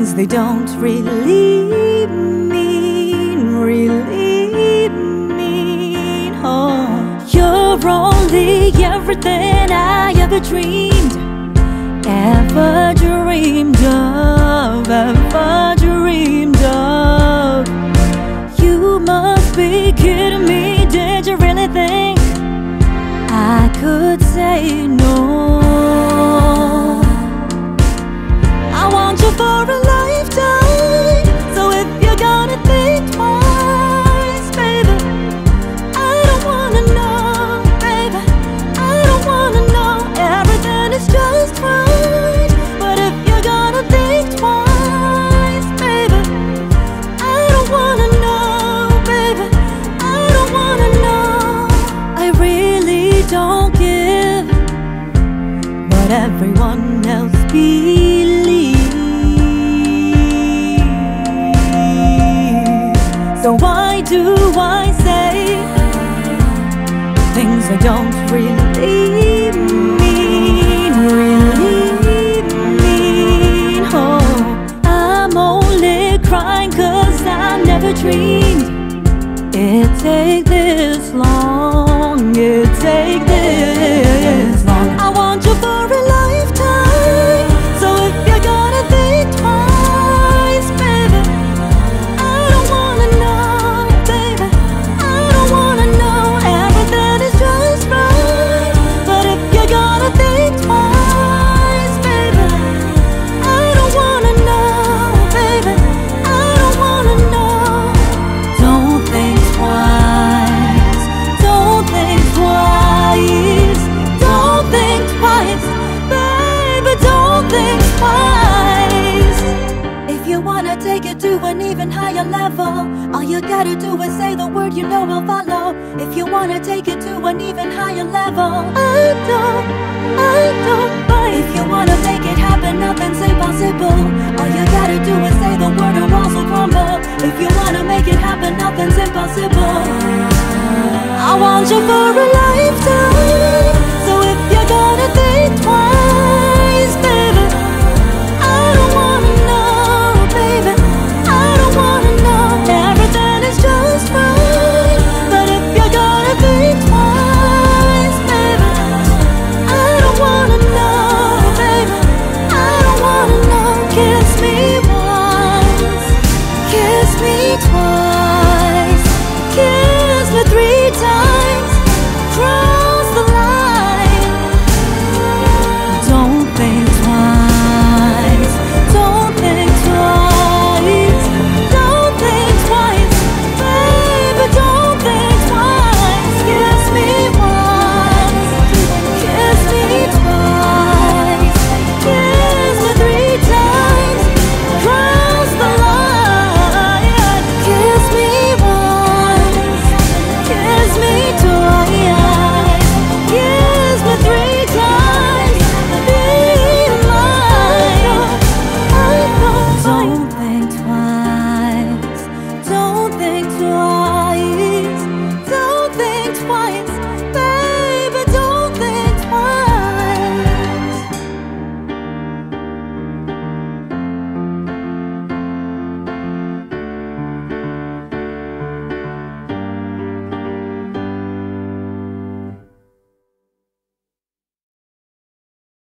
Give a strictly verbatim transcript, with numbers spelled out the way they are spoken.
things they don't really mean, really mean. Oh, you're only everything I ever dreamed, ever dreamed of, ever dreamed of. You must be kidding me. Did you really think I could say no? I want you for a lifetime, so if you're gonna think twice, baby, I don't wanna know, baby, I don't wanna know. Everything is just right, but if you're gonna think twice, baby, I don't wanna know, baby, I don't wanna know. I really don't give what everyone else believes. So why do I say things I don't really mean, really mean? Oh, I'm only crying 'cause I never dreamed it'd take this long, it'd take this long. I want you for a lifetime, so if you're gonna think twice, baby, I don't wanna know, baby, I don't wanna know. Everything is just right, but if you're gonna think twice, baby, I don't wanna know, baby, I don't wanna know. Don't think twice, don't think twice, don't think twice, baby, don't think twice. If you wanna take it to an even higher level, all you gotta do is say the word, you know I'll follow. If you wanna take it to an even higher level, I don't, I don't bite. If you wanna make it happen, nothing's impossible. All you gotta do is say the word or walls will crumble. If you wanna make it happen, nothing's impossible. I want you for a life.